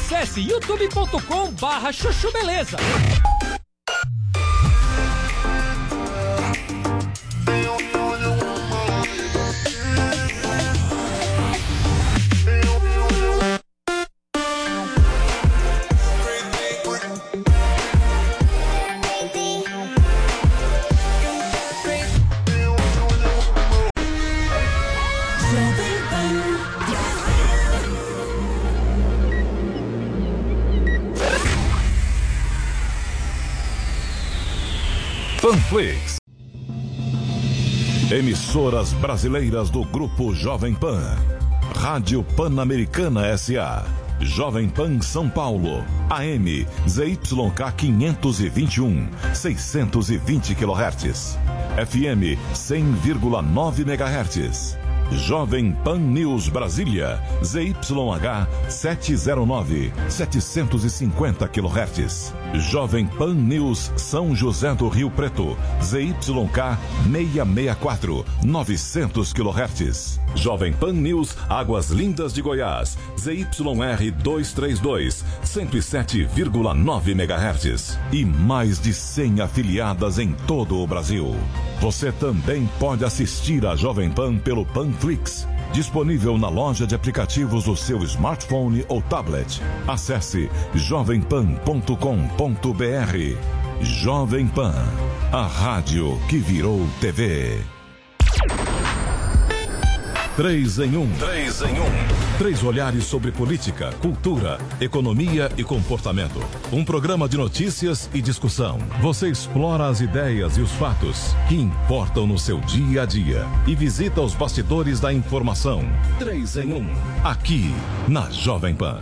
Acesse youtube.com/Chuchu Beleza. Panflix. Emissoras brasileiras do Grupo Jovem Pan. Rádio Pan-Americana S.A. Jovem Pan São Paulo. AM ZYK 521, 620 kHz. FM 100,9 MHz. Jovem Pan News Brasília, ZYH 709, 750 kHz. Jovem Pan News São José do Rio Preto, ZYK 664, 900 kHz. Jovem Pan News Águas Lindas de Goiás, ZYR 232, 107,9 MHz. E mais de 100 afiliadas em todo o Brasil. Você também pode assistir a Jovem Pan pelo Panflix, disponível na loja de aplicativos do seu smartphone ou tablet. Acesse jovempan.com.br. Jovem Pan, a rádio que virou TV. 3 em 1. 3 em 1. 3 olhares sobre política, cultura, economia e comportamento. Um programa de notícias e discussão. Você explora as ideias e os fatos que importam no seu dia a dia e visita os bastidores da informação. 3 em 1. Aqui na Jovem Pan.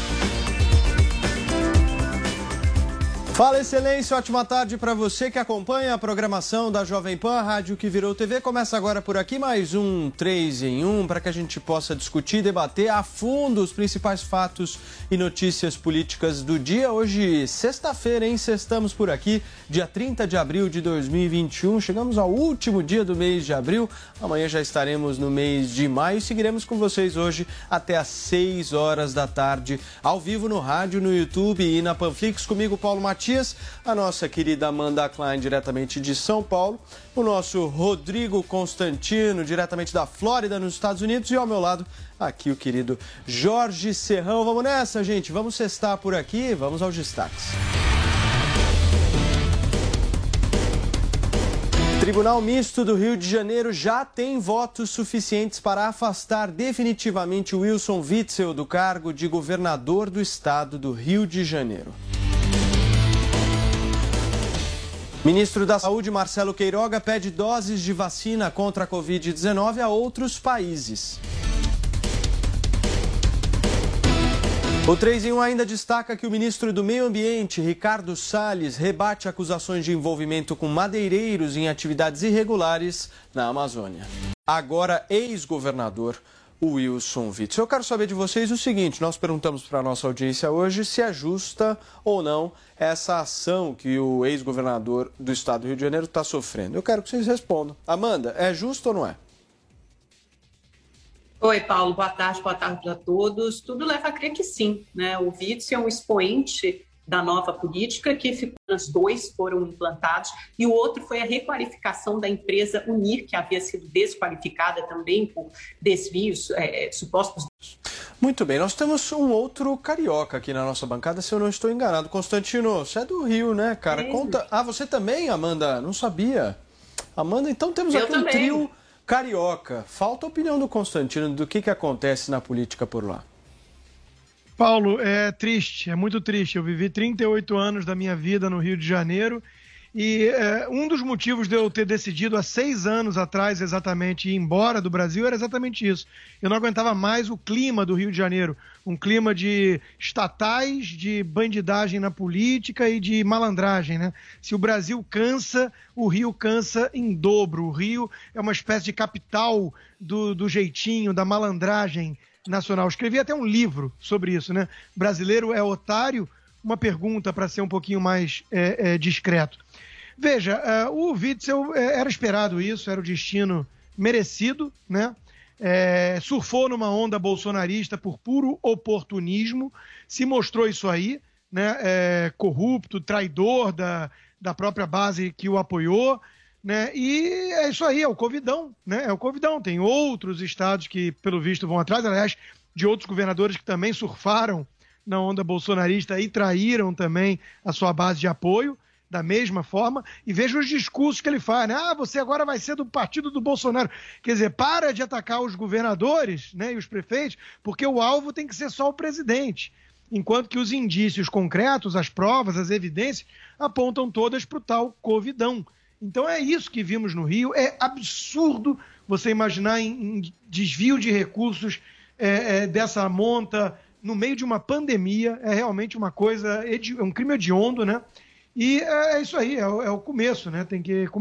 Fala, excelência, ótima tarde para você que acompanha a programação da Jovem Pan, rádio que virou TV. Começa agora por aqui mais um 3 em 1 para que a gente possa discutir e debater a fundo os principais fatos e notícias políticas do dia. Hoje, sexta-feira, hein? Sextamos por aqui, dia 30 de abril de 2021. Chegamos ao último dia do mês de abril. Amanhã já estaremos no mês de maio e seguiremos com vocês hoje até às 6 horas da tarde, ao vivo no rádio, no YouTube e na Panflix. Comigo, Paulo Matias. A nossa querida Amanda Klein, diretamente de São Paulo, o nosso Rodrigo Constantino, diretamente da Flórida, nos Estados Unidos, e ao meu lado, aqui o querido Jorge Serrão. Vamos nessa, gente, vamos sextar por aqui, vamos aos destaques. Tribunal Misto do Rio de Janeiro já tem votos suficientes para afastar definitivamente Wilson Witzel do cargo de governador do estado do Rio de Janeiro. Ministro da Saúde, Marcelo Queiroga, pede doses de vacina contra a Covid-19 a outros países. O 3 em 1 ainda destaca que o ministro do Meio Ambiente, Ricardo Salles, rebate acusações de envolvimento com madeireiros em atividades irregulares na Amazônia. Agora, ex-governador Wilson Witzel. Eu quero saber de vocês o seguinte, nós perguntamos para a nossa audiência hoje se é justa ou não essa ação que o ex-governador do estado do Rio de Janeiro está sofrendo. Eu quero que vocês respondam. Amanda, é justo ou não é? Oi, Paulo, boa tarde para todos. Tudo leva a crer que sim, né? O Witzel é um expoente da nova política, que apenas 2 foram implantados, e o outro foi a requalificação da empresa Unir, que havia sido desqualificada também por desvios supostos. Muito bem, nós temos um outro carioca aqui na nossa bancada, se eu não estou enganado. Constantino, você é do Rio, né, cara? Conta. Ah, você também, Amanda? Não sabia. Amanda, então temos aqui um trio carioca. Falta a opinião do Constantino do que acontece na política por lá. Paulo, é triste, é muito triste. Eu vivi 38 anos da minha vida no Rio de Janeiro e um dos motivos de eu ter decidido há 6 anos atrás exatamente ir embora do Brasil era exatamente isso. Eu não aguentava mais o clima do Rio de Janeiro, um clima de estatais, de bandidagem na política e de malandragem, né? Se o Brasil cansa, o Rio cansa em dobro. O Rio é uma espécie de capital do jeitinho, da malandragem nacional. Escrevi até um livro sobre isso, né? Brasileiro é otário? Uma pergunta para ser um pouquinho mais discreto. Veja, o Witzel era esperado isso, era o destino merecido, né? surfou numa onda bolsonarista por puro oportunismo, se mostrou isso aí, né, corrupto, traidor da própria base que o apoiou, né, e é isso aí, é o Covidão, né, é o Covidão. Tem outros estados que, pelo visto, vão atrás, aliás, de outros governadores que também surfaram na onda bolsonarista e traíram também a sua base de apoio, da mesma forma, e veja os discursos que ele faz, né? Você agora vai ser do partido do Bolsonaro. Quer dizer, para de atacar os governadores, né, e os prefeitos, porque o alvo tem que ser só o presidente. Enquanto que os indícios concretos, as provas, as evidências, apontam todas para o tal Covidão. Então é isso que vimos no Rio. É absurdo você imaginar em desvio de recursos dessa monta no meio de uma pandemia. É realmente uma coisa, é um crime hediondo, né? E é isso aí, é o começo, né? Tem que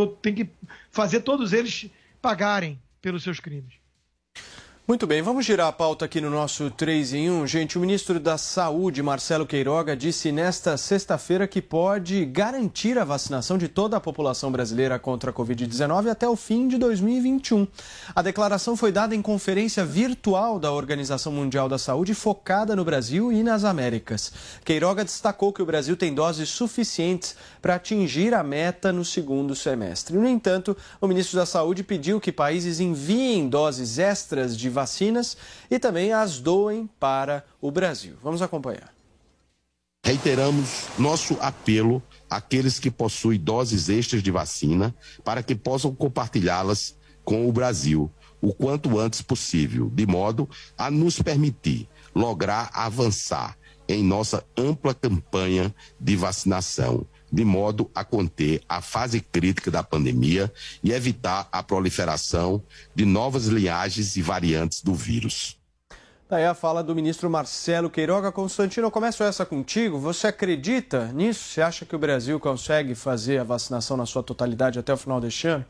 fazer todos eles pagarem pelos seus crimes. Muito bem, vamos girar a pauta aqui no nosso 3 em 1. Gente, o ministro da Saúde, Marcelo Queiroga, disse nesta sexta-feira que pode garantir a vacinação de toda a população brasileira contra a Covid-19 até o fim de 2021. A declaração foi dada em conferência virtual da Organização Mundial da Saúde, focada no Brasil e nas Américas. Queiroga destacou que o Brasil tem doses suficientes para atingir a meta no segundo semestre. No entanto, o ministro da Saúde pediu que países enviem doses extras de vacinas e também as doem para o Brasil. Vamos acompanhar. Reiteramos nosso apelo àqueles que possuem doses extras de vacina para que possam compartilhá-las com o Brasil o quanto antes possível, de modo a nos permitir lograr avançar em nossa ampla campanha de vacinação, de modo a conter a fase crítica da pandemia e evitar a proliferação de novas linhagens e variantes do vírus. Daí a fala do ministro Marcelo Queiroga. Constantino, eu começo essa contigo. Você acredita nisso? Você acha que o Brasil consegue fazer a vacinação na sua totalidade até o final deste ano?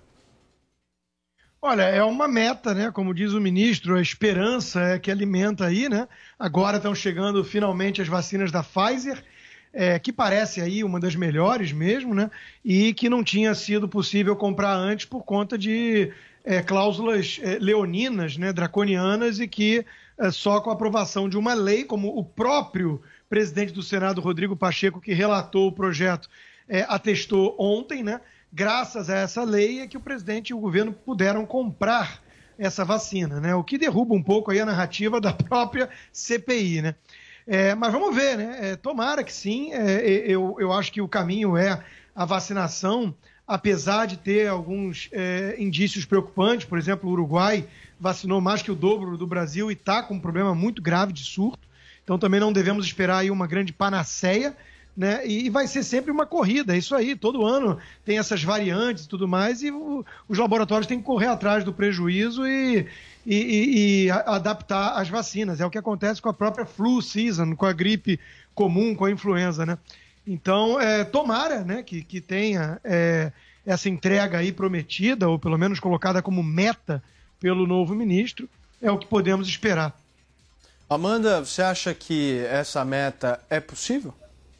Olha, é uma meta, né? Como diz o ministro, a esperança é que alimenta aí, né? Agora estão chegando finalmente as vacinas da Pfizer, que parece aí uma das melhores mesmo, né? E que não tinha sido possível comprar antes por conta de cláusulas leoninas, né? Draconianas, e que só com a aprovação de uma lei, como o próprio presidente do Senado, Rodrigo Pacheco, que relatou o projeto, atestou ontem, né? Graças a essa lei é que o presidente e o governo puderam comprar essa vacina, né? O que derruba um pouco aí a narrativa da própria CPI, né? Mas vamos ver, né? Tomara que sim. Eu acho que o caminho é a vacinação, apesar de ter alguns indícios preocupantes. Por exemplo, o Uruguai vacinou mais que o dobro do Brasil e está com um problema muito grave de surto. Então também não devemos esperar aí uma grande panaceia, né? E vai ser sempre uma corrida, é isso aí. Todo ano tem essas variantes e tudo mais, e os laboratórios têm que correr atrás do prejuízo e adaptar as vacinas. É o que acontece com a própria flu season, com a gripe comum, com a influenza, né? Então, tomara, né, que tenha essa entrega aí prometida, ou pelo menos colocada como meta pelo novo ministro, é o que podemos esperar. Amanda, você acha que essa meta é possível?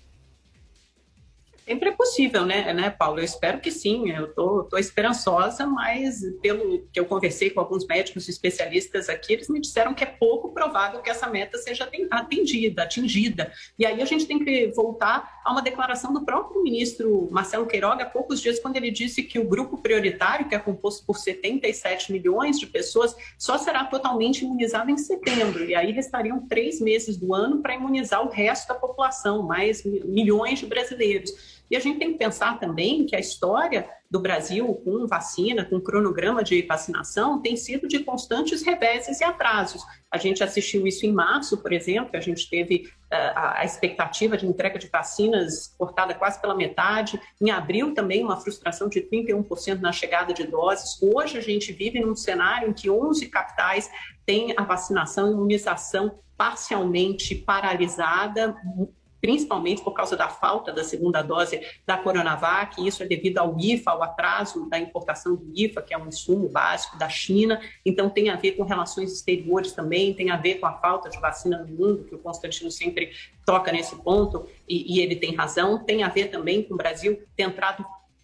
Sempre é possível, né, Paulo? Eu espero que sim. Eu tô esperançosa, mas pelo que eu conversei com alguns médicos especialistas aqui, eles me disseram que é pouco provável que essa meta seja atingida. E aí a gente tem que voltar a uma declaração do próprio ministro Marcelo Queiroga há poucos dias, quando ele disse que o grupo prioritário, que é composto por 77 milhões de pessoas, só será totalmente imunizado em setembro. E aí restariam 3 meses do ano para imunizar o resto da população, mais milhões de brasileiros. E a gente tem que pensar também que a história do Brasil com vacina, com cronograma de vacinação, tem sido de constantes reveses e atrasos. A gente assistiu isso em março, por exemplo, que a gente teve a expectativa de entrega de vacinas cortada quase pela metade. Em abril também uma frustração de 31% na chegada de doses. Hoje a gente vive num cenário em que 11 capitais têm a vacinação e imunização parcialmente paralisada, principalmente por causa da falta da segunda dose da Coronavac. Isso é devido ao IFA, ao atraso da importação do IFA, que é um insumo básico da China. Então tem a ver com relações exteriores também, tem a ver com a falta de vacina no mundo, que o Constantino sempre toca nesse ponto, e ele tem razão. Tem a ver também com o Brasil ter entrado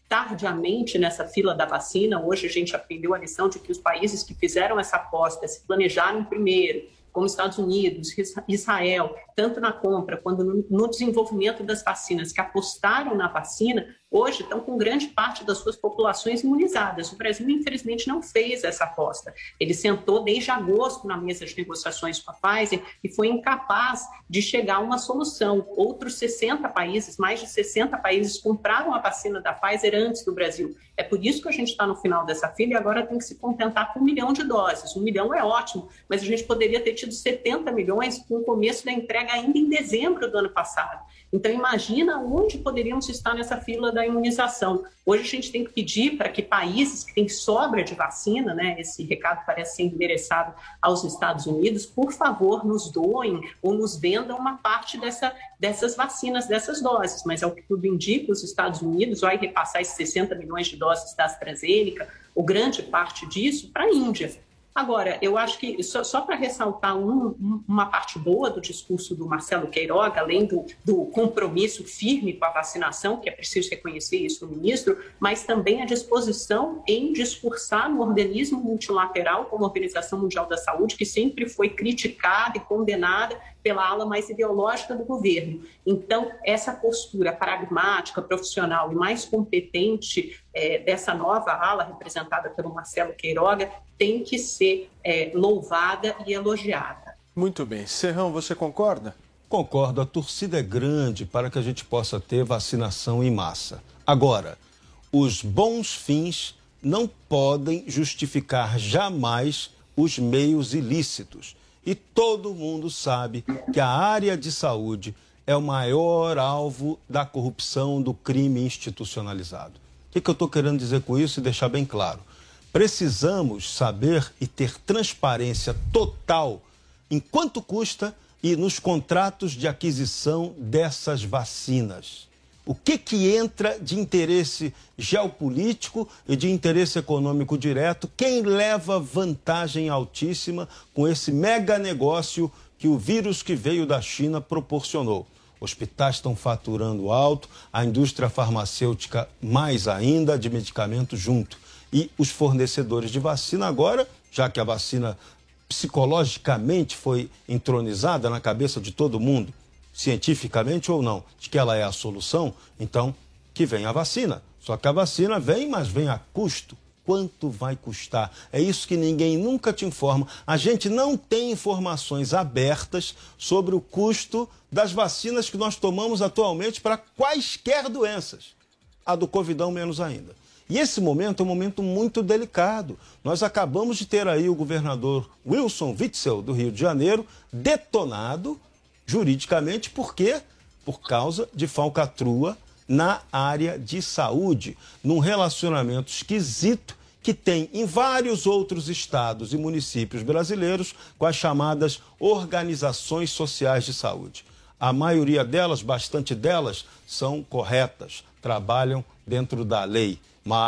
tardiamente nessa fila da vacina. Hoje a gente aprendeu a lição de que os países que fizeram essa aposta se planejaram primeiro, como Estados Unidos, Israel, tanto na compra quanto no desenvolvimento das vacinas, que apostaram na vacina, hoje estão com grande parte das suas populações imunizadas. O Brasil, infelizmente, não fez essa aposta. Ele sentou desde agosto na mesa de negociações com a Pfizer e foi incapaz de chegar a uma solução. Outros 60 países, mais de 60 países, compraram a vacina da Pfizer antes do Brasil. É por isso que a gente está no final dessa fila e agora tem que se contentar com 1 milhão de doses. 1 milhão é ótimo, mas a gente poderia ter tido 70 milhões com o começo da entrega ainda em dezembro do ano passado. Então, imagina onde poderíamos estar nessa fila da imunização. Hoje a gente tem que pedir para que países que têm sobra de vacina, né, esse recado parece ser endereçado aos Estados Unidos, por favor, nos doem ou nos vendam uma parte dessas vacinas, dessas doses. Mas, ao que tudo indica, os Estados Unidos vai repassar esses 60 milhões de doses da AstraZeneca, ou grande parte disso, para a Índia. Agora, eu acho que, só para ressaltar uma parte boa do discurso do Marcelo Queiroga, além do compromisso firme com a vacinação, que é preciso reconhecer isso no ministro, mas também a disposição em discursar no organismo multilateral, como a Organização Mundial da Saúde, que sempre foi criticada e condenada pela ala mais ideológica do governo. Então, essa postura pragmática, profissional e mais competente dessa nova ala, representada pelo Marcelo Queiroga, tem que ser louvada e elogiada. Muito bem. Serrão, você concorda? Concordo. A torcida é grande para que a gente possa ter vacinação em massa. Agora, os bons fins não podem justificar jamais os meios ilícitos. E todo mundo sabe que a área de saúde é o maior alvo da corrupção, do crime institucionalizado. O que eu estou querendo dizer com isso e deixar bem claro? Precisamos saber e ter transparência total em quanto custa e nos contratos de aquisição dessas vacinas. O que entra de interesse geopolítico e de interesse econômico direto? Quem leva vantagem altíssima com esse mega negócio que o vírus que veio da China proporcionou? Hospitais estão faturando alto, a indústria farmacêutica mais ainda, de medicamentos junto. E os fornecedores de vacina agora, já que a vacina psicologicamente foi entronizada na cabeça de todo mundo, cientificamente ou não, de que ela é a solução, então que venha a vacina. Só que a vacina vem, mas vem a custo. Quanto vai custar? É isso que ninguém nunca te informa. A gente não tem informações abertas sobre o custo das vacinas que nós tomamos atualmente para quaisquer doenças. A do Covidão menos ainda. E esse momento é um momento muito delicado. Nós acabamos de ter aí o governador Wilson Witzel, do Rio de Janeiro, detonado juridicamente. Por quê? Por causa de falcatrua na área de saúde, num relacionamento esquisito que tem em vários outros estados e municípios brasileiros com as chamadas organizações sociais de saúde. A maioria delas, bastante delas, são corretas, trabalham dentro da lei.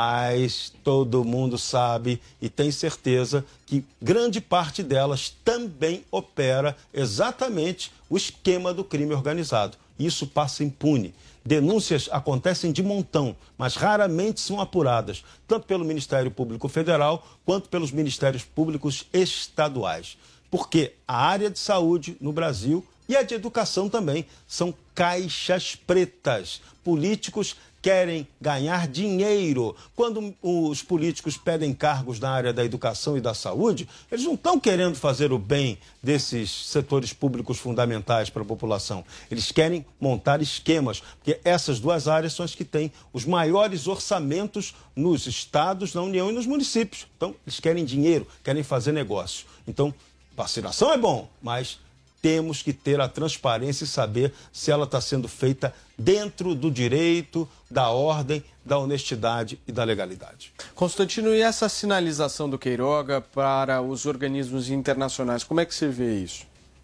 Mas todo mundo sabe e tem certeza que grande parte delas também opera exatamente o esquema do crime organizado. Isso passa impune. Denúncias acontecem de montão, mas raramente são apuradas, tanto pelo Ministério Público Federal quanto pelos Ministérios Públicos Estaduais. Porque a área de saúde no Brasil e a de educação também são caixas pretas. Políticos querem ganhar dinheiro. Quando os políticos pedem cargos na área da educação e da saúde, eles não estão querendo fazer o bem desses setores públicos fundamentais para a população. Eles querem montar esquemas, porque essas duas áreas são as que têm os maiores orçamentos nos estados, na União e nos municípios. Então, eles querem dinheiro, querem fazer negócio. Então, vacinação é bom, mas temos que ter a transparência e saber se ela está sendo feita dentro do direito, da ordem, da honestidade e da legalidade. Constantino, e essa sinalização do Queiroga para os organismos internacionais, como é que você vê isso?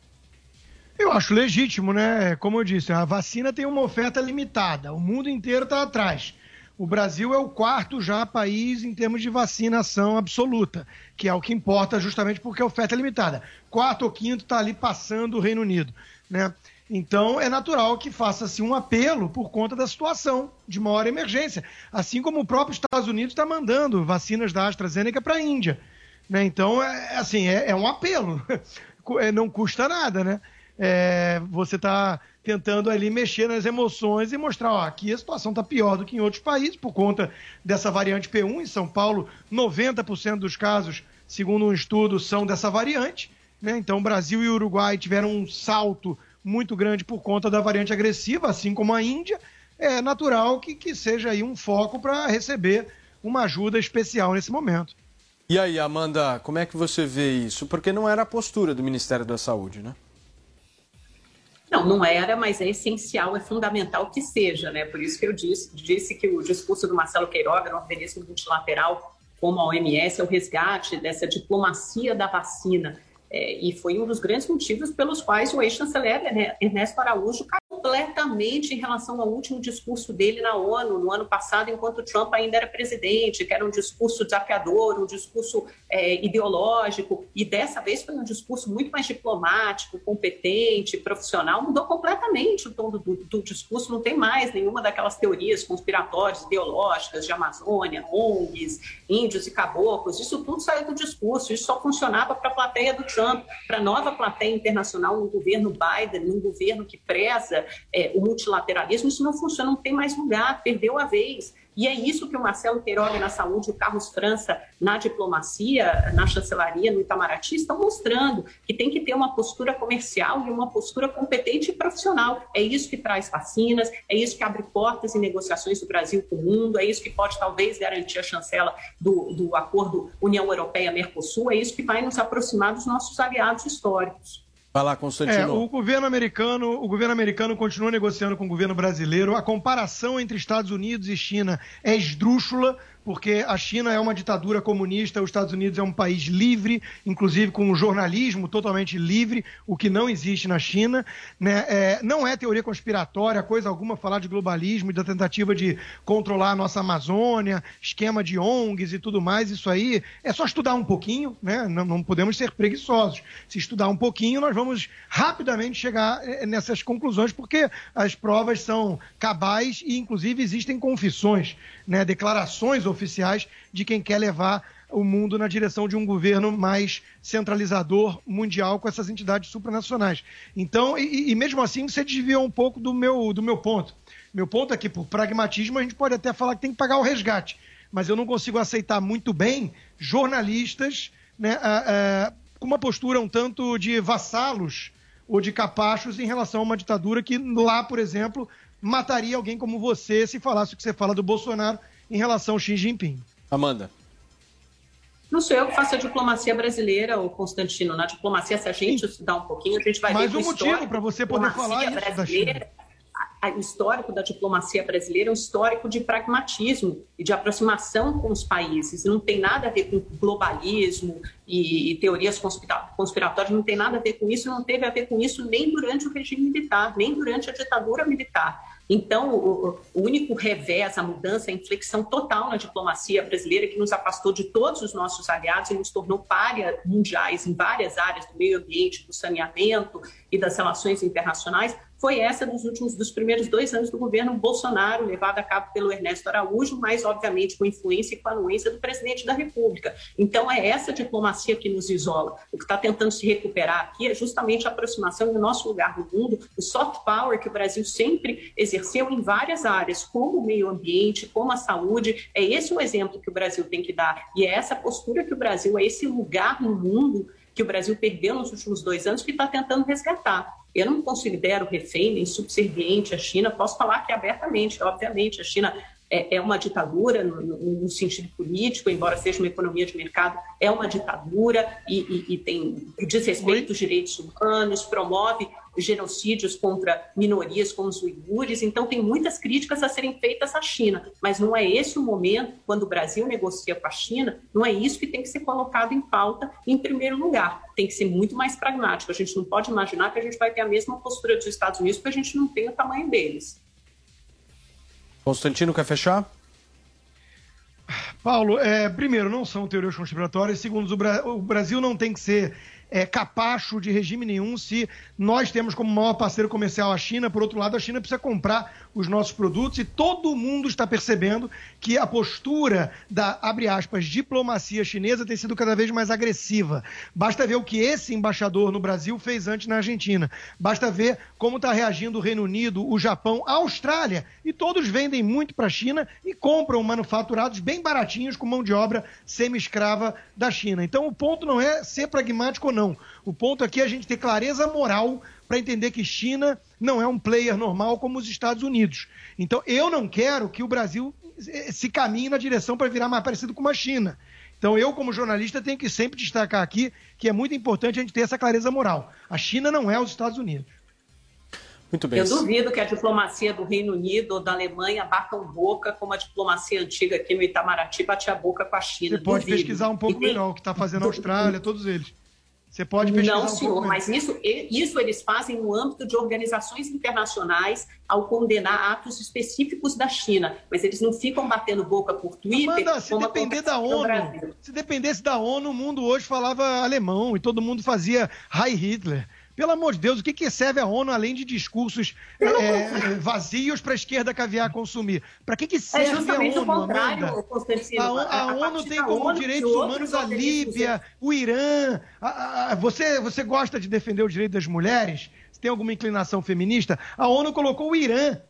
Eu acho legítimo, né? Como eu disse, a vacina tem uma oferta limitada, o mundo inteiro está atrás. O Brasil é o quarto já país em termos de vacinação absoluta, que é o que importa justamente porque a oferta é limitada. Quarto ou quinto está ali passando o Reino Unido, né? Então, é natural que faça-se um apelo por conta da situação de maior emergência, assim como o próprio Estados Unidos está mandando vacinas da AstraZeneca para a Índia, né? Então, é um apelo, não custa nada, né? Você está tentando ali mexer nas emoções e mostrar, aqui a situação está pior do que em outros países por conta dessa variante P1. Em São Paulo, 90% dos casos, segundo um estudo, são dessa variante, né? Então, Brasil e Uruguai tiveram um salto muito grande por conta da variante agressiva, assim como a Índia. É natural que seja aí um foco para receber uma ajuda especial nesse momento. E aí, Amanda, como é que você vê isso? Porque não era a postura do Ministério da Saúde, né? Não era, mas é essencial, é fundamental que seja, né? Por isso que eu disse que o discurso do Marcelo Queiroga no organismo multilateral, como a OMS, é o resgate dessa diplomacia da vacina. E foi um dos grandes motivos pelos quais o ex-chanceler Ernesto Araújo caiu completamente em relação ao último discurso dele na ONU, no ano passado, enquanto Trump ainda era presidente, que era um discurso desafiador, um discurso ideológico, e dessa vez foi um discurso muito mais diplomático, competente, profissional. Mudou completamente o tom do discurso, não tem mais nenhuma daquelas teorias conspiratórias, ideológicas de Amazônia, ONGs, índios e caboclos. Isso tudo saiu do discurso, isso só funcionava para a plateia do Trump, para a nova plateia internacional no governo Biden, num governo que preza o multilateralismo. Isso não funciona, não tem mais lugar, perdeu a vez. E é isso que o Marcelo Queiroga na saúde, o Carlos França na diplomacia, na chancelaria, no Itamaraty, estão mostrando que tem que ter uma postura comercial e uma postura competente e profissional. É isso que traz vacinas, é isso que abre portas em negociações do Brasil com o mundo, é isso que pode talvez garantir a chancela do acordo União Europeia-Mercosul, é isso que vai nos aproximar dos nossos aliados históricos. Vai lá, Constantino. O governo americano continua negociando com o governo brasileiro. A comparação entre Estados Unidos e China é esdrúxula, porque a China é uma ditadura comunista, os Estados Unidos é um país livre, inclusive com um jornalismo totalmente livre, o que não existe na China, né? Não é teoria conspiratória, coisa alguma, falar de globalismo e da tentativa de controlar a nossa Amazônia, esquema de ONGs e tudo mais. Isso aí é só estudar um pouquinho, né? Não podemos ser preguiçosos. Se estudar um pouquinho, nós vamos rapidamente chegar nessas conclusões, porque as provas são cabais e, inclusive, existem confissões, né? Declarações oficiais de quem quer levar o mundo na direção de um governo mais centralizador mundial com essas entidades supranacionais. Então, e mesmo assim, você desviou um pouco do meu ponto. Meu ponto é que, por pragmatismo, a gente pode até falar que tem que pagar o resgate, mas eu não consigo aceitar muito bem jornalistas, né, com uma postura um tanto de vassalos ou de capachos em relação a uma ditadura que lá, por exemplo, mataria alguém como você se falasse o que você fala do Bolsonaro em relação ao Xi Jinping. Amanda. Não sou eu que faço a diplomacia brasileira, ou Constantino. Na diplomacia, se a gente estudar um pouquinho, a gente vai ver mais um motivo para você poder falar isso da China. O histórico da diplomacia brasileira é um histórico de pragmatismo e de aproximação com os países. Não tem nada a ver com globalismo e teorias conspiratórias, não tem nada a ver com isso, não teve a ver com isso nem durante o regime militar, nem durante a ditadura militar. Então, o único revés, a mudança, a inflexão total na diplomacia brasileira que nos afastou de todos os nossos aliados e nos tornou pária mundiais em várias áreas do meio ambiente, do saneamento e das relações internacionais, foi essa dos primeiros 2 anos do governo Bolsonaro, levada a cabo pelo Ernesto Araújo, mas, obviamente, com influência e com a anuência do presidente da República. Então, é essa diplomacia que nos isola. O que está tentando se recuperar aqui é justamente a aproximação do nosso lugar no mundo, o soft power que o Brasil sempre exerceu em várias áreas, como o meio ambiente, como a saúde. É esse o exemplo que o Brasil tem que dar. E é essa postura que o Brasil, é esse lugar no mundo que o Brasil perdeu nos últimos 2 anos que está tentando resgatar. Eu não considero refém nem subserviente à China, posso falar aqui abertamente, obviamente, a China é uma ditadura no sentido político, embora seja uma economia de mercado, é uma ditadura e tem desrespeito aos direitos humanos, promove genocídios contra minorias como os uigures. Então tem muitas críticas a serem feitas à China, mas não é esse o momento, quando o Brasil negocia com a China, não é isso que tem que ser colocado em pauta em primeiro lugar. Tem que ser muito mais pragmático. A gente não pode imaginar que a gente vai ter a mesma postura dos Estados Unidos, porque a gente não tem o tamanho deles. Constantino, quer fechar? Paulo, primeiro, não são teorias conspiratórias. Segundo, o Brasil não tem que ser capacho de regime nenhum se nós temos como maior parceiro comercial a China. Por outro lado, a China precisa comprar os nossos produtos e todo mundo está percebendo que a postura da, abre aspas, diplomacia chinesa tem sido cada vez mais agressiva. Basta ver o que esse embaixador no Brasil fez antes na Argentina. Basta ver como está reagindo o Reino Unido, o Japão, a Austrália. E todos vendem muito para a China e compram manufaturados bem baratinhos com mão de obra semi-escrava da China. Então o ponto não é ser pragmático ou não. O ponto aqui é a gente ter clareza moral para entender que China não é um player normal como os Estados Unidos. Então eu não quero que o Brasil se caminhe na direção para virar mais parecido com a China. Então eu, como jornalista, tenho que sempre destacar aqui que é muito importante a gente ter essa clareza moral. A China não é os Estados Unidos. Muito bem. Eu duvido que a diplomacia do Reino Unido ou da Alemanha batam boca como a diplomacia antiga aqui no Itamaraty batia a boca com a China. Você pode pesquisar um pouco melhor o que está fazendo a Austrália, todos eles. Você pode pesquisar Não, senhor, mas isso eles fazem no âmbito de organizações internacionais ao condenar atos específicos da China. Mas eles não ficam batendo boca por Twitter. Amanda, se depender da ONU, se dependesse da ONU, o mundo hoje falava alemão e todo mundo fazia Heil Hitler. Pelo amor de Deus, o que serve a ONU além de discursos vazios para a esquerda caviar consumir? Para que serve justamente a ONU, o contrário, Amanda? Constantino. A ONU tem como direitos humanos a Líbia, o Irã. Você gosta de defender o direito das mulheres? Você tem alguma inclinação feminista? A ONU colocou o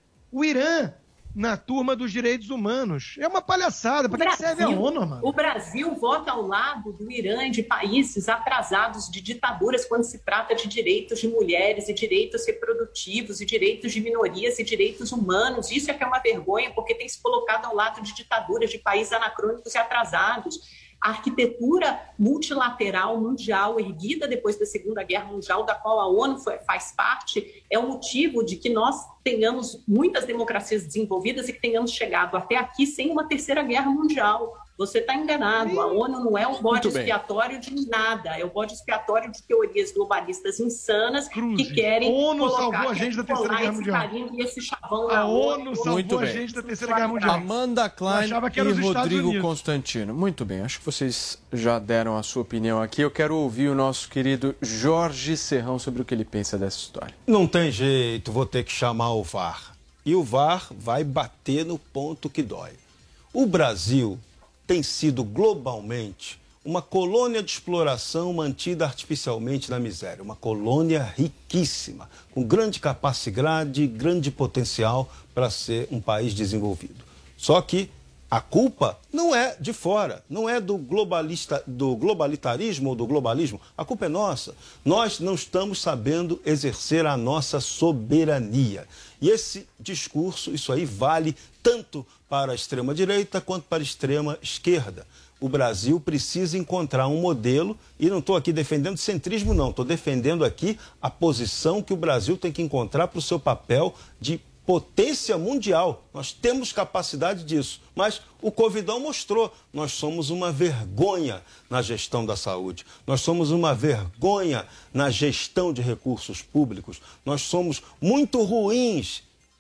Irã na turma dos direitos humanos. É uma palhaçada. Para que serve a ONU, mano? O Brasil vota ao lado do Irã e de países atrasados de ditaduras quando se trata de direitos de mulheres e direitos reprodutivos e direitos de minorias e direitos humanos. Isso é que é uma vergonha, porque tem se colocado ao lado de ditaduras de países anacrônicos e atrasados. A arquitetura multilateral mundial erguida depois da Segunda Guerra Mundial, da qual a ONU faz parte, é o motivo de que nós tenhamos muitas democracias desenvolvidas e que tenhamos chegado até aqui sem uma terceira guerra mundial. Você está enganado. A ONU não é o bode expiatório de nada. É o bode expiatório de teorias globalistas insanas que querem salvou a gente da Terceira Guerra Mundial. E esse chavão a ONU salvou a gente da Terceira Guerra Mundial. Amanda Klein e Rodrigo Constantino. Muito bem, acho que vocês já deram a sua opinião aqui. Eu quero ouvir o nosso querido Jorge Serrão sobre o que ele pensa dessa história. Não tem jeito, vou ter que chamar o VAR. E o VAR vai bater no ponto que dói. O Brasil tem sido globalmente uma colônia de exploração mantida artificialmente na miséria. Uma colônia riquíssima, com grande capacidade, grande potencial para ser um país desenvolvido. Só que a culpa não é de fora, não é do globalitarismo ou do globalismo. A culpa é nossa. Nós não estamos sabendo exercer a nossa soberania. E esse discurso, isso aí vale tanto para a extrema-direita quanto para a extrema-esquerda. O Brasil precisa encontrar um modelo, e não estou aqui defendendo centrismo, não. Estou defendendo aqui a posição que o Brasil tem que encontrar para o seu papel de potência mundial. Nós temos capacidade disso, mas o Covidão mostrou, nós somos uma vergonha na gestão da saúde, nós somos uma vergonha na gestão de recursos públicos, nós somos muito ruins,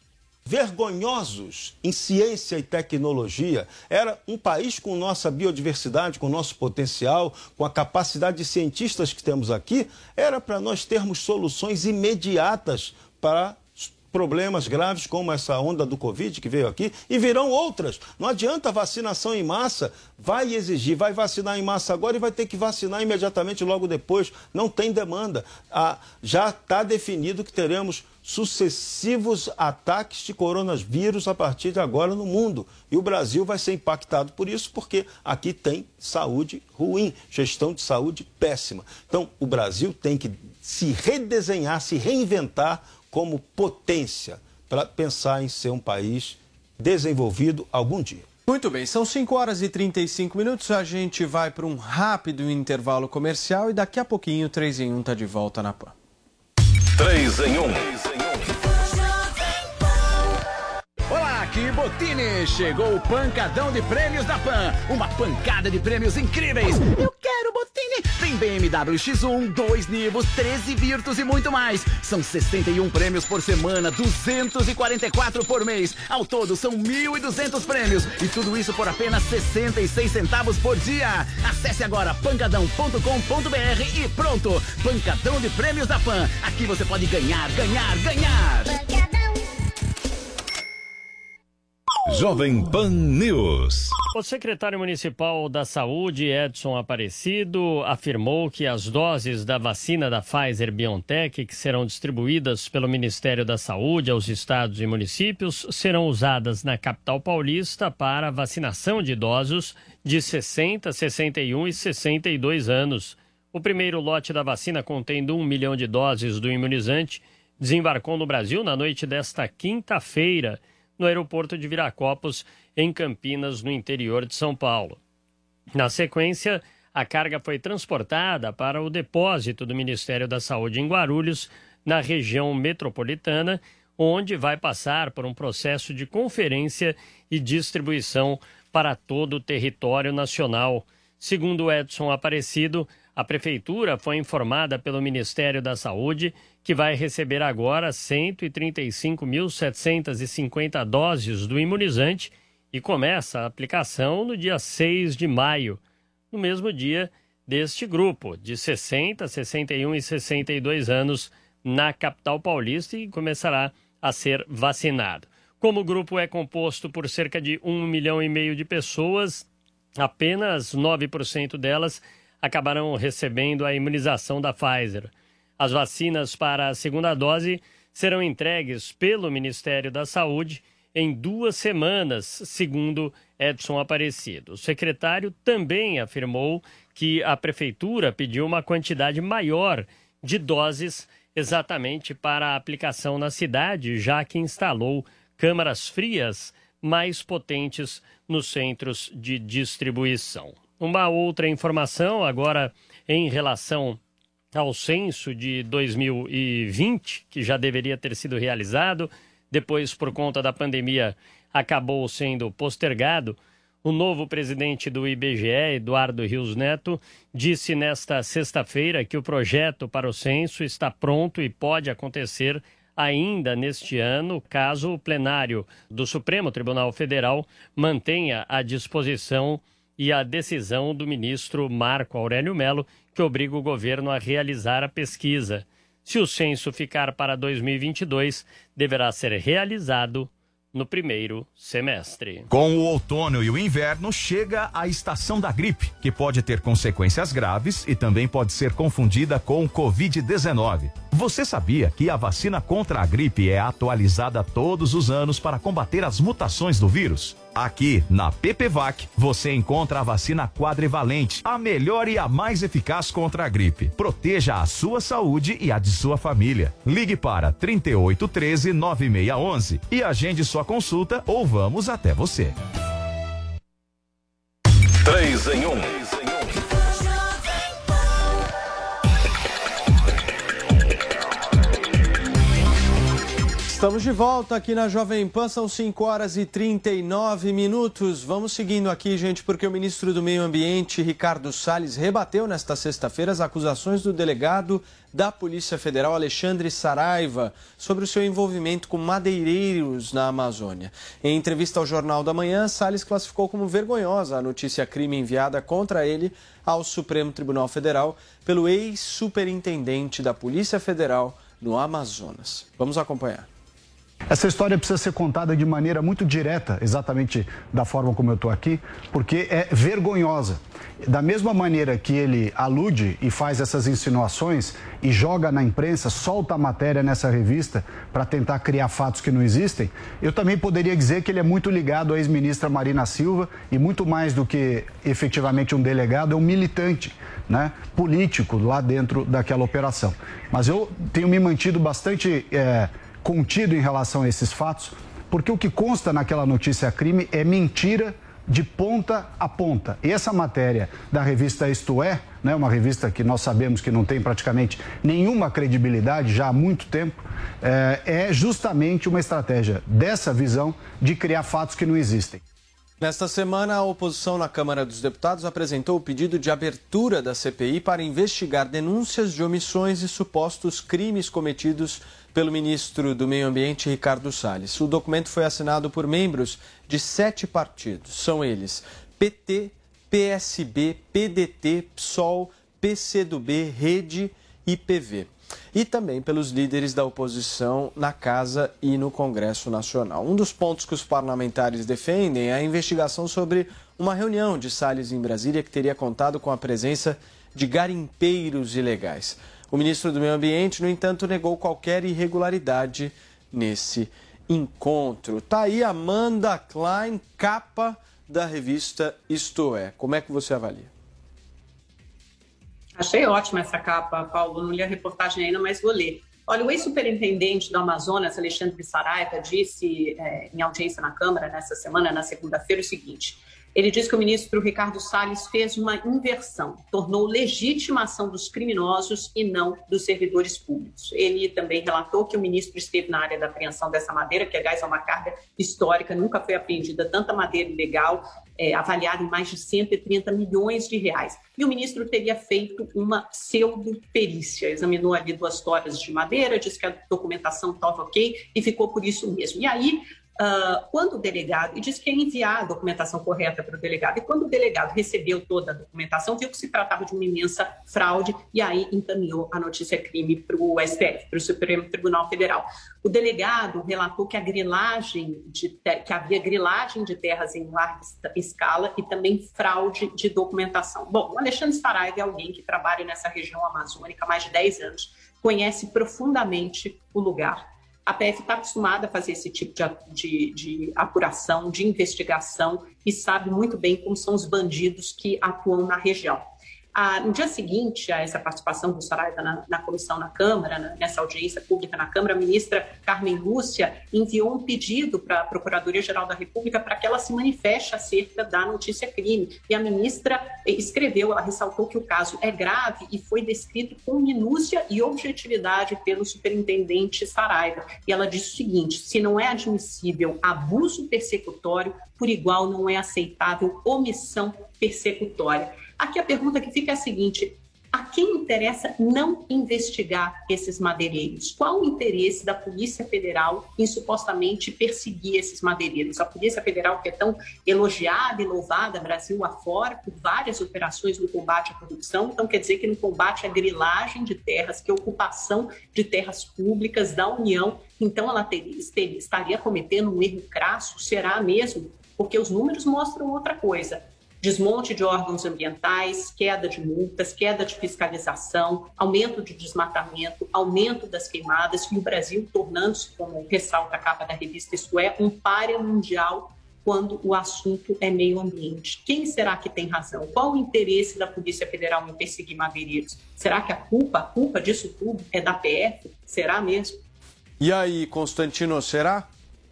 vergonhosos em ciência e tecnologia. Era um país com nossa biodiversidade, com nosso potencial, com a capacidade de cientistas que temos aqui, era para nós termos soluções imediatas para problemas graves como essa onda do Covid que veio aqui, e virão outras. Não adianta vacinação em massa, vai vacinar em massa agora e vai ter que vacinar imediatamente logo depois. Não tem demanda. Já está definido que teremos sucessivos ataques de coronavírus a partir de agora no mundo. E o Brasil vai ser impactado por isso, porque aqui tem saúde ruim, gestão de saúde péssima. Então, o Brasil tem que se redesenhar, se reinventar como potência para pensar em ser um país desenvolvido algum dia. Muito bem, são 5h35, a gente vai para um rápido intervalo comercial e daqui a pouquinho o 3 em 1 está de volta na PAN. 3 em 1. Olá, aqui Botini. Chegou o pancadão de prêmios da PAN. Uma pancada de prêmios incríveis. Eu quero Botini. Tem Tem BMW X1, 2 Nivos, 13 Virtus e muito mais. São 61 prêmios por semana, 244 por mês. Ao todo são 1.200 prêmios. E tudo isso por apenas 66 centavos por dia. Acesse agora pancadão.com.br e pronto. Pancadão de prêmios da Pan. Aqui você pode ganhar, ganhar, ganhar. Jovem Pan News. O secretário municipal da Saúde, Edson Aparecido, afirmou que as doses da vacina da Pfizer-BioNTech, que serão distribuídas pelo Ministério da Saúde aos estados e municípios, serão usadas na capital paulista para vacinação de idosos de 60, 61 e 62 anos. O primeiro lote da vacina, contendo 1 milhão de doses do imunizante, desembarcou no Brasil na noite desta quinta-feira, no aeroporto de Viracopos, em Campinas, no interior de São Paulo. Na sequência, a carga foi transportada para o depósito do Ministério da Saúde em Guarulhos, na região metropolitana, onde vai passar por um processo de conferência e distribuição para todo o território nacional. Segundo Edson Aparecido, a Prefeitura foi informada pelo Ministério da Saúde que vai receber agora 135.750 doses do imunizante e começa a aplicação no dia 6 de maio, no mesmo dia deste grupo, de 60, 61 e 62 anos, na capital paulista, e começará a ser vacinado. Como o grupo é composto por cerca de 1,5 milhão de pessoas, apenas 9% delas acabarão recebendo a imunização da Pfizer. As vacinas para a segunda dose serão entregues pelo Ministério da Saúde em 2 semanas, segundo Edson Aparecido. O secretário também afirmou que a Prefeitura pediu uma quantidade maior de doses exatamente para a aplicação na cidade, já que instalou câmaras frias mais potentes nos centros de distribuição. Uma outra informação agora em relação ao censo de 2020, que já deveria ter sido realizado, depois, por conta da pandemia, acabou sendo postergado. O novo presidente do IBGE, Eduardo Rios Neto, disse nesta sexta-feira que o projeto para o censo está pronto e pode acontecer ainda neste ano, caso o plenário do Supremo Tribunal Federal mantenha a disposição e a decisão do ministro Marco Aurélio Mello, que obriga o governo a realizar a pesquisa. Se o censo ficar para 2022, deverá ser realizado no primeiro semestre. Com o outono e o inverno, chega a estação da gripe, que pode ter consequências graves e também pode ser confundida com o Covid-19. Você sabia que a vacina contra a gripe é atualizada todos os anos para combater as mutações do vírus? Aqui, na PPVAC, você encontra a vacina quadrivalente, a melhor e a mais eficaz contra a gripe. Proteja a sua saúde e a de sua família. Ligue para 3813-9611 e agende sua consulta ou vamos até você. 3 em 1. Estamos de volta aqui na Jovem Pan, são 5h39. Vamos seguindo aqui, gente, porque o ministro do Meio Ambiente, Ricardo Salles, rebateu nesta sexta-feira as acusações do delegado da Polícia Federal, Alexandre Saraiva, sobre o seu envolvimento com madeireiros na Amazônia. Em entrevista ao Jornal da Manhã, Salles classificou como vergonhosa a notícia-crime enviada contra ele ao Supremo Tribunal Federal pelo ex-superintendente da Polícia Federal no Amazonas. Vamos acompanhar. Essa história precisa ser contada de maneira muito direta, exatamente da forma como eu estou aqui, porque é vergonhosa. Da mesma maneira que ele alude e faz essas insinuações e joga na imprensa, solta a matéria nessa revista para tentar criar fatos que não existem, eu também poderia dizer que ele é muito ligado à ex-ministra Marina Silva e muito mais do que efetivamente um delegado, é um militante, né, político lá dentro daquela operação. Mas eu tenho me mantido bastante contido em relação a esses fatos, porque o que consta naquela notícia-crime é mentira de ponta a ponta. E essa matéria da revista Isto É, né, uma revista que nós sabemos que não tem praticamente nenhuma credibilidade já há muito tempo, é justamente uma estratégia dessa visão de criar fatos que não existem. Nesta semana, a oposição na Câmara dos Deputados apresentou o pedido de abertura da CPI para investigar denúncias de omissões e supostos crimes cometidos pelo ministro do Meio Ambiente, Ricardo Salles. O documento foi assinado por membros de 7 partidos. São eles PT, PSB, PDT, PSOL, PCdoB, Rede e PV. E também pelos líderes da oposição na Casa e no Congresso Nacional. Um dos pontos que os parlamentares defendem é a investigação sobre uma reunião de Salles em Brasília que teria contado com a presença de garimpeiros ilegais. O ministro do Meio Ambiente, no entanto, negou qualquer irregularidade nesse encontro. Tá aí Amanda Klein, capa da revista Isto É. Como é que você avalia? Achei ótima essa capa, Paulo. Não li a reportagem ainda, mas vou ler. Olha, o ex-superintendente do Amazonas, Alexandre Saraiva, disse em audiência na Câmara nessa semana, na segunda-feira, o seguinte. Ele disse que o ministro Ricardo Salles fez uma inversão, tornou legítima a ação dos criminosos e não dos servidores públicos. Ele também relatou que o ministro esteve na área da apreensão dessa madeira, que, aliás, é uma carga histórica, nunca foi apreendida tanta madeira ilegal, avaliada em mais de 130 milhões de reais. E o ministro teria feito uma pseudoperícia, examinou ali 2 toras de madeira, disse que a documentação estava ok e ficou por isso mesmo. E aí, quando o delegado, e disse que ia enviar a documentação correta para o delegado, e quando o delegado recebeu toda a documentação, viu que se tratava de uma imensa fraude e aí encaminhou a notícia crime para o STF, para o Supremo Tribunal Federal. O delegado relatou que que havia grilagem de terras em larga escala e também fraude de documentação. Bom, o Alexandre Saraiva é alguém que trabalha nessa região amazônica há mais de 10 anos, conhece profundamente o lugar. A PF está acostumada a fazer esse tipo de apuração, de investigação e sabe muito bem como são os bandidos que atuam na região. No dia seguinte a essa participação do Saraiva na comissão na Câmara, nessa audiência pública na Câmara, a ministra Carmen Lúcia enviou um pedido para a Procuradoria-Geral da República para que ela se manifeste acerca da notícia crime. E a ministra escreveu, ela ressaltou que o caso é grave e foi descrito com minúcia e objetividade pelo superintendente Saraiva. E ela disse o seguinte: se não é admissível abuso persecutório, por igual não é aceitável omissão persecutória. Aqui a pergunta que fica é a seguinte: a quem interessa não investigar esses madeireiros? Qual o interesse da Polícia Federal em supostamente perseguir esses madeireiros? A Polícia Federal, que é tão elogiada e louvada Brasil afora por várias operações no combate à corrupção, então quer dizer que no combate à grilagem de terras, que é ocupação de terras públicas da União, então ela estaria cometendo um erro crasso? Será mesmo? Porque os números mostram outra coisa. Desmonte de órgãos ambientais, queda de multas, queda de fiscalização, aumento de desmatamento, aumento das queimadas, e o Brasil tornando-se, como ressalta a capa da revista Isto É, um pária mundial quando o assunto é meio ambiente. Quem será que tem razão? Qual o interesse da Polícia Federal em perseguir madeireiros? Será que a culpa disso tudo é da PF? Será mesmo? E aí, Constantino, será?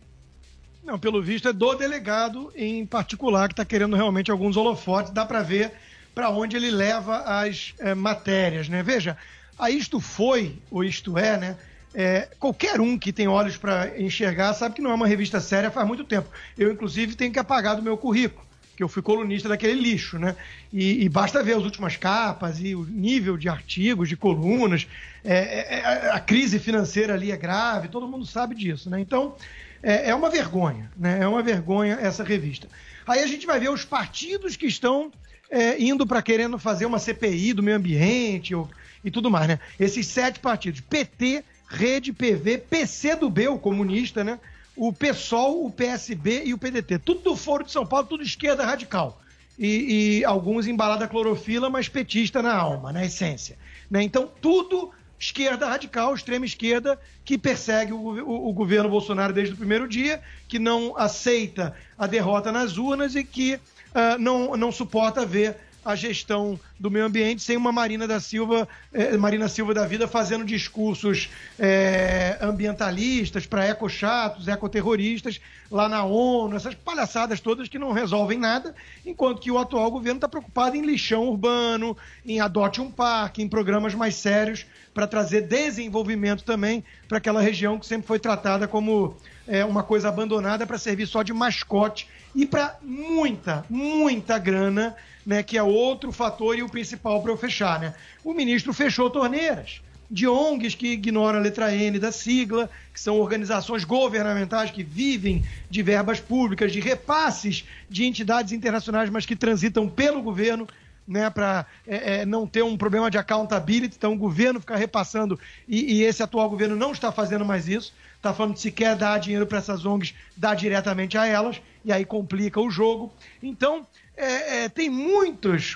Não, pelo visto é do delegado em particular que está querendo realmente alguns holofotes. Dá para ver para onde ele leva as matérias, né? Veja, a Isto Foi, ou Isto É, né? Qualquer um que tem olhos para enxergar sabe que não é uma revista séria faz muito tempo. Eu, inclusive, tenho que apagar do meu currículo, que eu fui colunista daquele lixo, né? E basta ver as últimas capas e o nível de artigos, de colunas. A crise financeira ali é grave, todo mundo sabe disso, né? Então, é uma vergonha, né? É uma vergonha essa revista. Aí a gente vai ver os partidos que estão indo para querendo fazer uma CPI do meio ambiente e tudo mais, né? Esses 7 partidos: PT, Rede, PV, PCdoB, o comunista, né? O PSOL, o PSB e o PDT. Tudo do Foro de São Paulo, tudo esquerda radical. E alguns embalada clorofila, mas petista na alma, na essência, né? Então, tudo esquerda radical, extrema esquerda, que persegue o governo Bolsonaro desde o primeiro dia, que não aceita a derrota nas urnas e que não suporta ver a gestão do meio ambiente sem uma Marina Silva da vida fazendo discursos ambientalistas para ecochatos, ecoterroristas lá na ONU, essas palhaçadas todas que não resolvem nada, enquanto que o atual governo está preocupado em lixão urbano, em adote um parque, em programas mais sérios para trazer desenvolvimento também para aquela região que sempre foi tratada como uma coisa abandonada para servir só de mascote e para muita grana, né, que é outro fator e o principal para eu fechar, né? O ministro fechou torneiras de ONGs que ignoram a letra N da sigla, que são organizações governamentais que vivem de verbas públicas, de repasses de entidades internacionais, mas que transitam pelo governo, né, para não ter um problema de accountability. Então o governo fica repassando e esse atual governo não está fazendo mais isso, está falando que se quer dar dinheiro para essas ONGs, dá diretamente a elas, e aí complica o jogo. Então tem muitos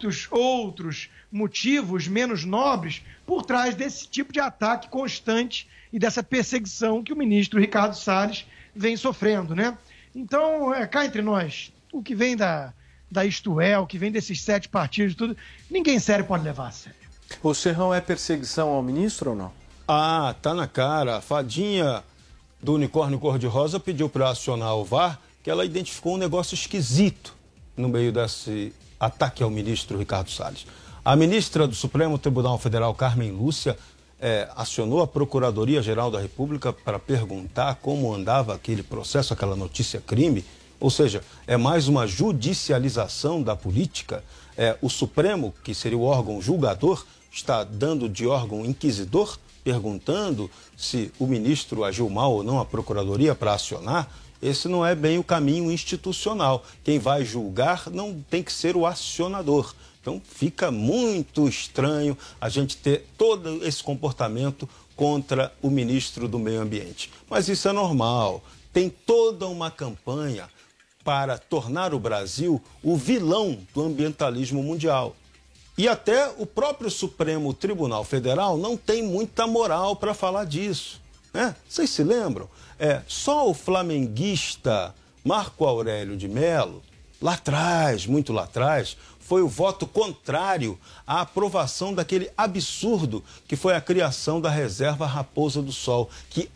outros motivos menos nobres por trás desse tipo de ataque constante e dessa perseguição que o ministro Ricardo Salles vem sofrendo, né? Então, cá entre nós, o que vem da Isto É, o que vem desses 7 partidos, tudo, ninguém sério pode levar a sério. O Serrão, é perseguição ao ministro ou não? Ah, tá na cara. A fadinha do unicórnio cor-de-rosa pediu para acionar o VAR, que ela identificou um negócio esquisito no meio desse ataque ao ministro Ricardo Salles. A ministra do Supremo Tribunal Federal, Carmen Lúcia, acionou a Procuradoria-Geral da República para perguntar como andava aquele processo, aquela notícia-crime. Ou seja, é mais uma judicialização da política. O Supremo, que seria o órgão julgador, está dando de órgão inquisidor, perguntando se o ministro agiu mal ou não a Procuradoria para acionar. Esse não é bem o caminho institucional. Quem vai julgar não tem que ser o acionador. Então fica muito estranho a gente ter todo esse comportamento contra o ministro do Meio Ambiente. Mas isso é normal. Tem toda uma campanha para tornar o Brasil o vilão do ambientalismo mundial. E até o próprio Supremo Tribunal Federal não tem muita moral para falar disso, né? Vocês se lembram? Só o flamenguista Marco Aurélio de Mello, lá atrás, muito lá atrás, foi o voto contrário à aprovação daquele absurdo que foi a criação da reserva Raposa do Sol, que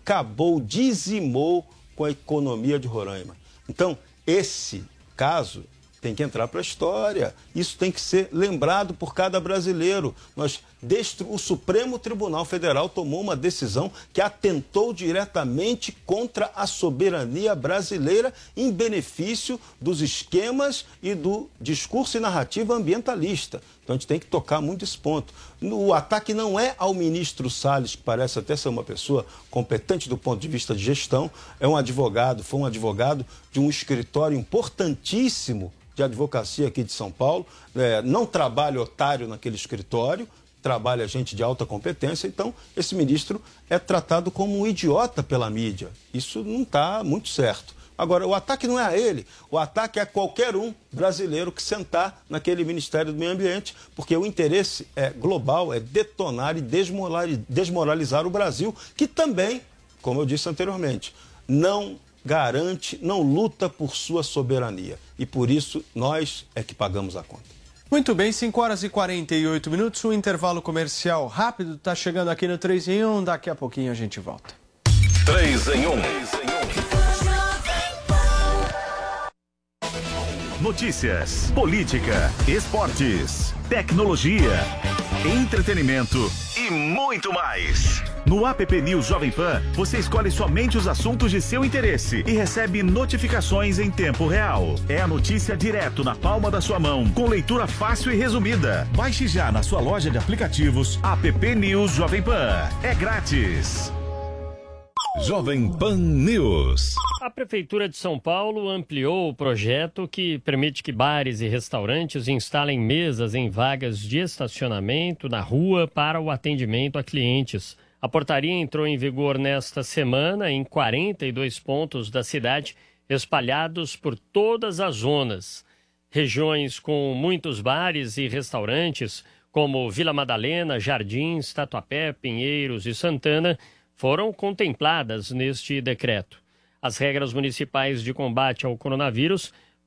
dizimou com a economia de Roraima. Então, esse caso tem que entrar para a história. Isso tem que ser lembrado por cada brasileiro. O Supremo Tribunal Federal tomou uma decisão que atentou diretamente contra a soberania brasileira em benefício dos esquemas e do discurso e narrativa ambientalista. Então a gente tem que tocar muito esse ponto. O ataque não é ao ministro Salles, que parece até ser uma pessoa competente do ponto de vista de gestão, foi um advogado de um escritório importantíssimo de advocacia aqui de São Paulo, não trabalha otário naquele escritório, trabalha gente de alta competência, então esse ministro é tratado como um idiota pela mídia. Isso não está muito certo. Agora, o ataque não é a ele, o ataque é a qualquer um brasileiro que sentar naquele Ministério do Meio Ambiente, porque o interesse global, é detonar e desmoralizar o Brasil, que também, como eu disse anteriormente, não garante, não luta por sua soberania. E por isso nós é que pagamos a conta. Muito bem, 5h48, um intervalo comercial rápido, está chegando aqui no 3 em 1, daqui a pouquinho a gente volta. 3 em 1. Notícias, política, esportes, tecnologia, entretenimento e muito mais. No app News Jovem Pan, você escolhe somente os assuntos de seu interesse e recebe notificações em tempo real. É a notícia direto na palma da sua mão, com leitura fácil e resumida. Baixe já na sua loja de aplicativos app News Jovem Pan. É grátis. Jovem Pan News. A Prefeitura de São Paulo ampliou o projeto que permite que bares e restaurantes instalem mesas em vagas de estacionamento na rua para o atendimento a clientes. A portaria entrou em vigor nesta semana em 42 pontos da cidade, espalhados por todas as zonas. Regiões com muitos bares e restaurantes, como Vila Madalena, Jardins, Tatuapé, Pinheiros e Santana, foram contempladas neste decreto. As regras municipais de combate ao coronavírus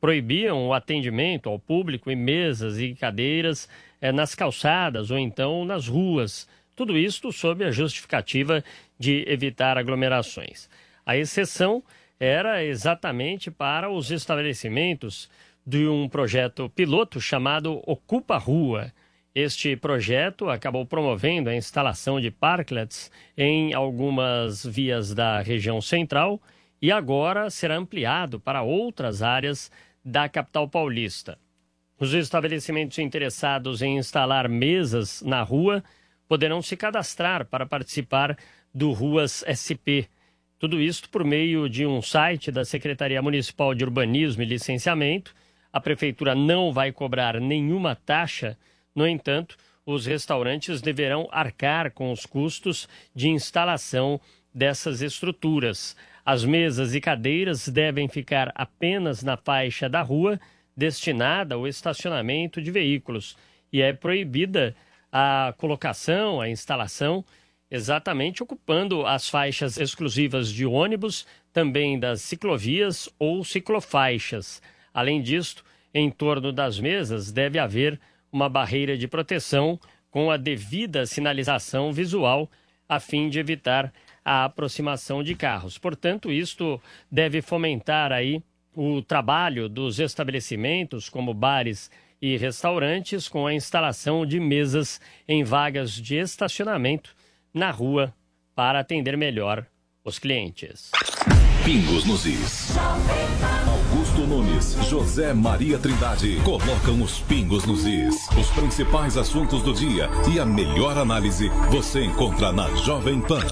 proibiam o atendimento ao público em mesas e cadeiras nas calçadas ou então nas ruas. Tudo isso sob a justificativa de evitar aglomerações. A exceção era exatamente para os estabelecimentos de um projeto piloto chamado Ocupa Rua. Este projeto acabou promovendo a instalação de parklets em algumas vias da região central e agora será ampliado para outras áreas da capital paulista. Os estabelecimentos interessados em instalar mesas na rua poderão se cadastrar para participar do Ruas SP. Tudo isso por meio de um site da Secretaria Municipal de Urbanismo e Licenciamento. A Prefeitura não vai cobrar nenhuma taxa, no entanto, os restaurantes deverão arcar com os custos de instalação dessas estruturas. As mesas e cadeiras devem ficar apenas na faixa da rua destinada ao estacionamento de veículos e é proibida a colocação, a instalação, exatamente ocupando as faixas exclusivas de ônibus, também das ciclovias ou ciclofaixas. Além disto, em torno das mesas deve haver uma barreira de proteção com a devida sinalização visual a fim de evitar a aproximação de carros. Portanto, isto deve fomentar aí o trabalho dos estabelecimentos, como bares e restaurantes, com a instalação de mesas em vagas de estacionamento na rua para atender melhor os clientes. Pingos nos is. Augusto Nunes, José Maria Trindade colocam os pingos nos is. Os principais assuntos do dia e a melhor análise você encontra na Jovem Pan.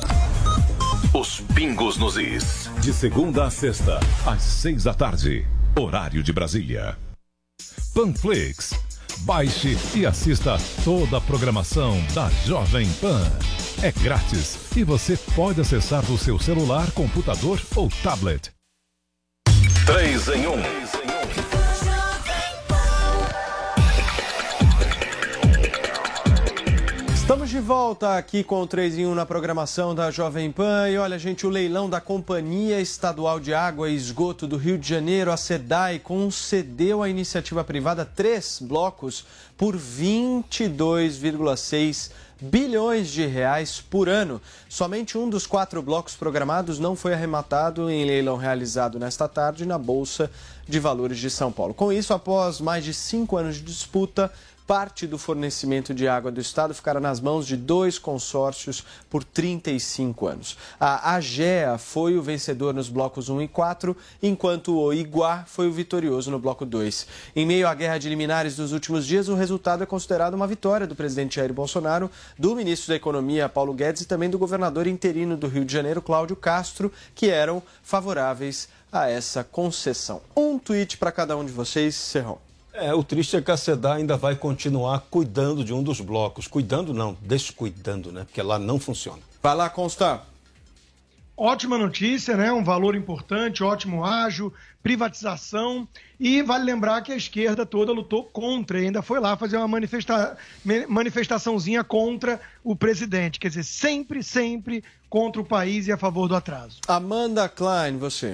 Os pingos nos is. De segunda a sexta, às 6 da tarde. Horário de Brasília. Panflix. Baixe e assista toda a programação da Jovem Pan. É grátis e você pode acessar do seu celular, computador ou tablet. 3 em 1. Estamos de volta aqui com o 3 em 1 na programação da Jovem Pan. E olha, gente, o leilão da Companhia Estadual de Água e Esgoto do Rio de Janeiro, a SEDAI, concedeu à iniciativa privada 3 blocos por 22,6 bilhões de reais por ano. Somente um dos 4 blocos programados não foi arrematado em leilão realizado nesta tarde na Bolsa de Valores de São Paulo. Com isso, após mais de 5 anos de disputa, parte do fornecimento de água do estado ficará nas mãos de 2 consórcios por 35 anos. A AGEA foi o vencedor nos blocos 1 e 4, enquanto o Iguá foi o vitorioso no bloco 2. Em meio à guerra de liminares dos últimos dias, o resultado é considerado uma vitória do presidente Jair Bolsonaro, do ministro da Economia, Paulo Guedes, e também do governador interino do Rio de Janeiro, Cláudio Castro, que eram favoráveis a essa concessão. Um tweet para cada um de vocês, Serrão. O triste é que a SEDAI ainda vai continuar cuidando de um dos blocos. Cuidando não, descuidando, né? Porque lá não funciona. Vai lá, Constar. Ótima notícia, né? Um valor importante, ótimo ágio, privatização. E vale lembrar que a esquerda toda lutou contra e ainda foi lá fazer uma manifestaçãozinha contra o presidente. Quer dizer, sempre contra o país e a favor do atraso. Amanda Klein, você.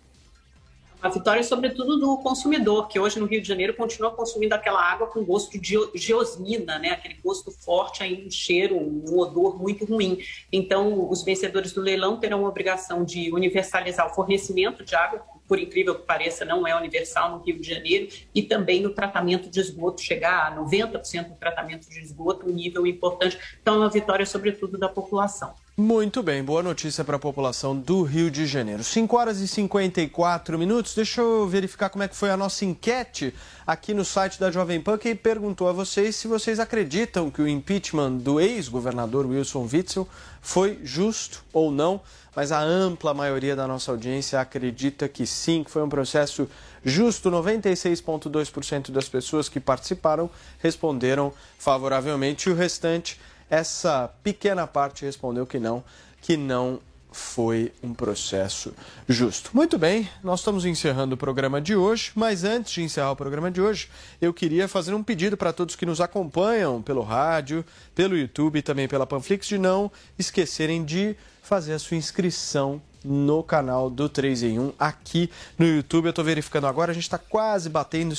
A vitória, sobretudo, do consumidor, que hoje no Rio de Janeiro continua consumindo aquela água com gosto de geosmina, né? Aquele gosto forte, aí, um cheiro, um odor muito ruim. Então, os vencedores do leilão terão a obrigação de universalizar o fornecimento de água, por incrível que pareça, não é universal no Rio de Janeiro, e também no tratamento de esgoto, chegar a 90% do tratamento de esgoto, um nível importante. Então, é uma vitória, sobretudo, da população. Muito bem, boa notícia para a população do Rio de Janeiro. 5 horas e 54 minutos. Deixa eu verificar como é que foi a nossa enquete aqui no site da Jovem Pan, que perguntou a vocês se vocês acreditam que o impeachment do ex-governador Wilson Witzel foi justo ou não. Mas a ampla maioria da nossa audiência acredita que sim, que foi um processo justo. 96,2% das pessoas que participaram responderam favoravelmente e o restante, essa pequena parte, respondeu que não foi um processo justo. Muito bem, nós estamos encerrando o programa de hoje, mas antes de encerrar o programa de hoje, eu queria fazer um pedido para todos que nos acompanham pelo rádio, pelo YouTube e também pela Panflix, de não esquecerem de fazer a sua inscrição no canal do 3 em 1 aqui no YouTube. Eu estou verificando agora, a gente está quase batendo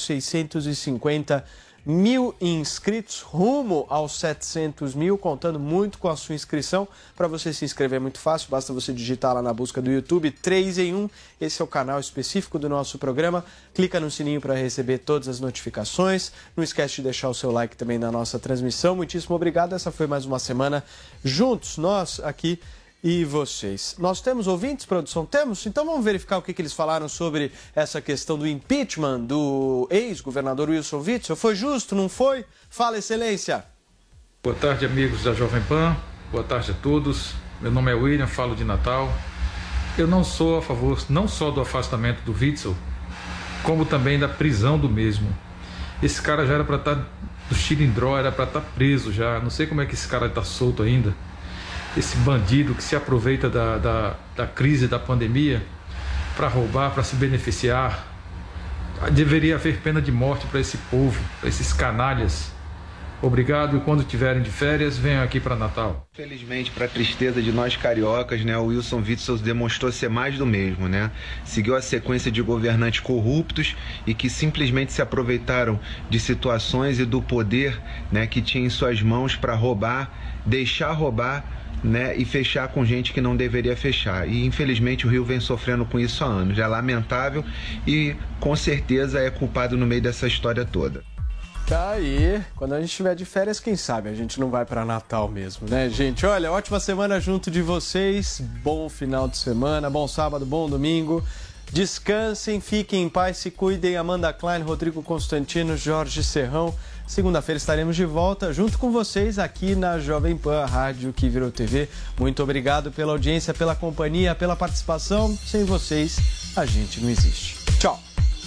650 mil inscritos, rumo aos 700 mil, contando muito com a sua inscrição. Para você se inscrever é muito fácil, basta você digitar lá na busca do YouTube 3 em 1, esse é o canal específico do nosso programa. Clica no sininho para receber todas as notificações. Não esquece de deixar o seu like também na nossa transmissão. Muitíssimo obrigado, essa foi mais uma semana juntos, nós aqui e vocês. Nós temos ouvintes, produção? Temos? Então vamos verificar o que eles falaram sobre essa questão do impeachment do ex-governador Wilson Witzel. Foi justo, não foi? Fala, Excelência. Boa tarde, amigos da Jovem Pan. Boa tarde a todos. Meu nome é William, falo de Natal. Eu não sou a favor não só do afastamento do Witzel, como também da prisão do mesmo. Esse cara já era para estar do Chilindró, era para estar preso já. Não sei como é que esse cara está solto ainda. Esse bandido que se aproveita da crise da pandemia para roubar, para se beneficiar. Deveria haver pena de morte para esse povo, para esses canalhas. Obrigado, e quando tiverem de férias, venham aqui para Natal. Felizmente, para a tristeza de nós cariocas, né, o Wilson Witzel demonstrou ser mais do mesmo, né? Seguiu a sequência de governantes corruptos e que simplesmente se aproveitaram de situações e do poder, né, que tinha em suas mãos para roubar, deixar roubar, né, e fechar com gente que não deveria fechar. E infelizmente o Rio vem sofrendo com isso há anos. É lamentável e com certeza é culpado no meio dessa história toda. Tá aí, quando a gente estiver de férias, quem sabe a gente não vai para Natal mesmo, né, gente? Olha, ótima semana junto de vocês, bom final de semana, bom sábado, bom domingo. Descansem, fiquem em paz, se cuidem. Amanda Klein, Rodrigo Constantino, Jorge Serrão. Segunda-feira estaremos de volta junto com vocês aqui na Jovem Pan, a rádio que virou TV. Muito obrigado pela audiência, pela companhia, pela participação. Sem vocês, a gente não existe. Tchau.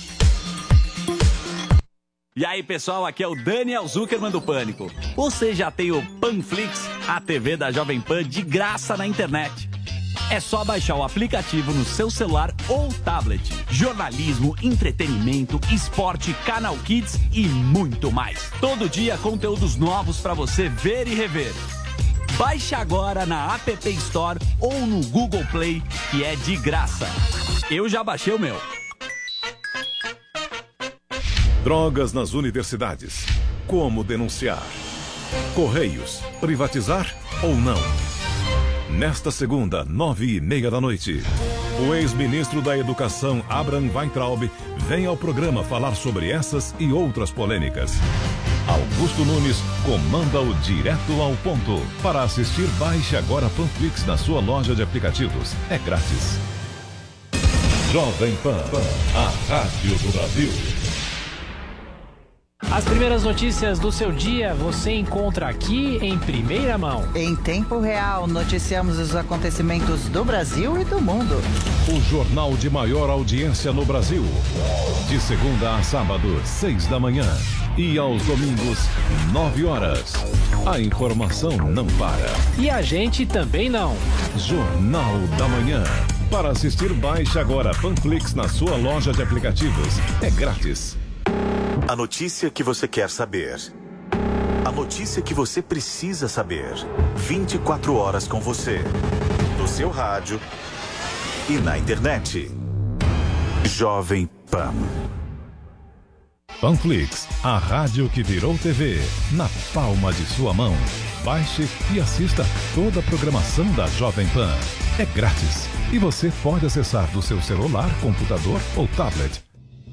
E aí, pessoal, aqui é o Daniel Zuckerman do Pânico. Você já tem o Panflix, a TV da Jovem Pan de graça na internet. É só baixar o aplicativo no seu celular ou tablet. Jornalismo, entretenimento, esporte, canal Kids e muito mais. Todo dia conteúdos novos para você ver e rever. Baixe agora na App Store ou no Google Play, que é de graça. Eu já baixei o meu. Drogas nas universidades. Como denunciar? Correios, privatizar ou não? Nesta segunda, 9h30 da noite, o ex-ministro da Educação, Abraham Weintraub, vem ao programa falar sobre essas e outras polêmicas. Augusto Nunes comanda o Direto ao Ponto. Para assistir, baixe agora Panflix na sua loja de aplicativos. É grátis. Jovem Pan, a rádio do Brasil. As primeiras notícias do seu dia você encontra aqui em primeira mão. Em tempo real, noticiamos os acontecimentos do Brasil e do mundo. O jornal de maior audiência no Brasil. De segunda a sábado, 6 da manhã. E aos domingos, 9 horas. A informação não para. E a gente também não. Jornal da Manhã. Para assistir, baixe agora Panflix na sua loja de aplicativos. É grátis. A notícia que você quer saber. A notícia que você precisa saber. 24 horas com você. No seu rádio e na internet. Jovem Pan. Panflix, a rádio que virou TV. Na palma de sua mão. Baixe e assista toda a programação da Jovem Pan. É grátis. E você pode acessar do seu celular, computador ou tablet.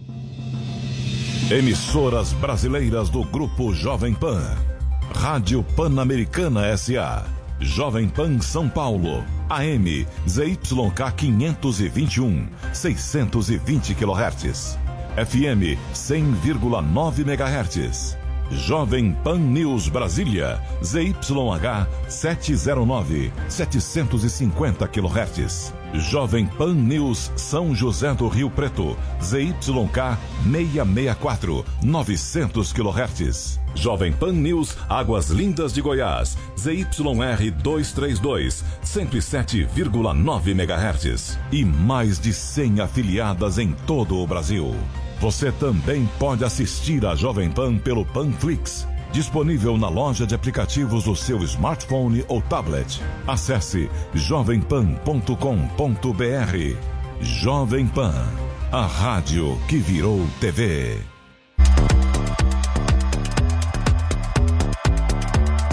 Emissoras brasileiras do Grupo Jovem Pan. Rádio Pan-Americana S.A. Jovem Pan São Paulo. AM ZYK 521, 620 kHz. FM 100,9 MHz. Jovem Pan News Brasília. ZYH 709, 750 kHz. Jovem Pan News São José do Rio Preto, ZYK 664, 900 kHz. Jovem Pan News Águas Lindas de Goiás, ZYR 232, 107,9 MHz. E mais de 100 afiliadas em todo o Brasil. Você também pode assistir a Jovem Pan pelo Panflix. Disponível na loja de aplicativos do seu smartphone ou tablet. Acesse jovempan.com.br. Jovem Pan, a rádio que virou TV.